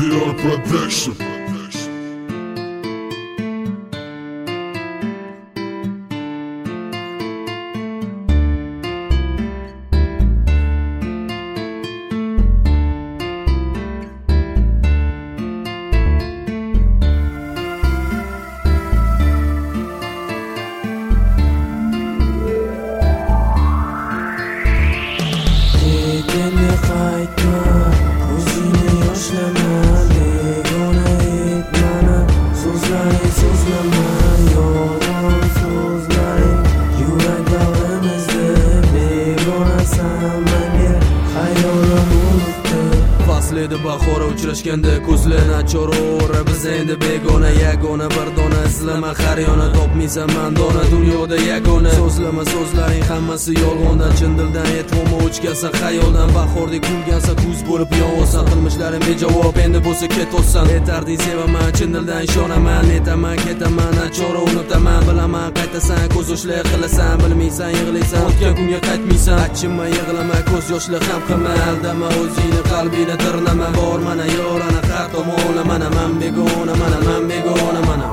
Dior Production. Endi qaytma, ko'zingni yoshlama, begona etmani, so'zlaring so'zlama, yolg'on so'zlaring yurak bag'rimizda, begonasan menga xayolim unutdi. Fasl edi bahora uchrashganda ko'zlarni chora, biz endi begona, yagona bir dona izlama har yona, topmaysan man dona dunyoda yagona. So'zlama so'zlaring hammasi yolg'ondan, chin dildan e'tibor o'chgansan xayoldan, bahordek kulgansan, kuz bo'lib yog'asan, qilmishlaring bejavob endi bo'lsa ketolsan. Aytarding sevaman, chin dildan ishonaman, netaman ketaman, nachora unutaman, bilaman qaytasan, ko'z yoshlar qilasan, bilmaysan yig'laysan, o'tgan kunga qaytmaysan. Achinma, yig'lama, ko'z yoshlar ham qilma, aldama o'zingni, qalbingni tirnama, bor mana yorana har tomonla, mana man begona, mana man begona, mana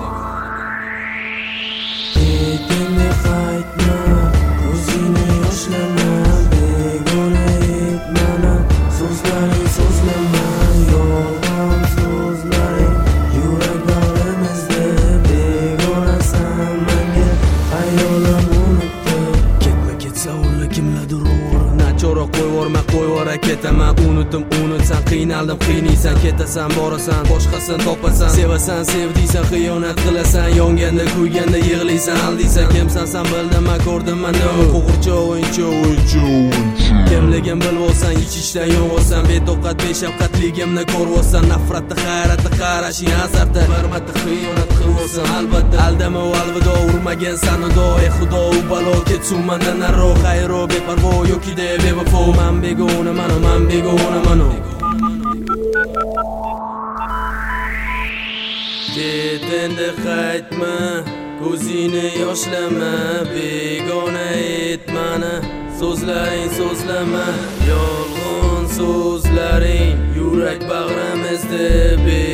Endi qaytma, ko'zingni yoshlama, begona etmani, so'zlaring so'zlama, yolg'on so'zlaring yurak bag'rimizda, begonasan menga xayolim unutdi. ketma ketsa o'rla kimlardir o'g'ri, nachora qo'yvorma qo'yvora ketaman, unutsan qiynaldim qiynaysan, ketasan borasan boshqasini topasan, sevasan sevdiysan, xiyonat qilasan, yonganda kuyganda yig'laysan, aldiysan, kimsan san bildiman ko'rdiman, qo'g'ircha o'yinchi kimligim bilvosan, ich-ichdan yonvosan, betoqat beshafqatligimni ko'rvosan, nafratni hayratni qarashing azarda, bir marta xiyonat qilvosan, albatta aldama u alvido, urmagan sanido, ey xudo u balo ketsun mandan naro, xayro beparvo yo'kide bevafo, man begona mano, man begona mano. Ket endi qaytma, ko'zingni yoshlama, begona etmani, so'zlaring so'zlama, yolg'on so'zlaring yurak bag'rimizda.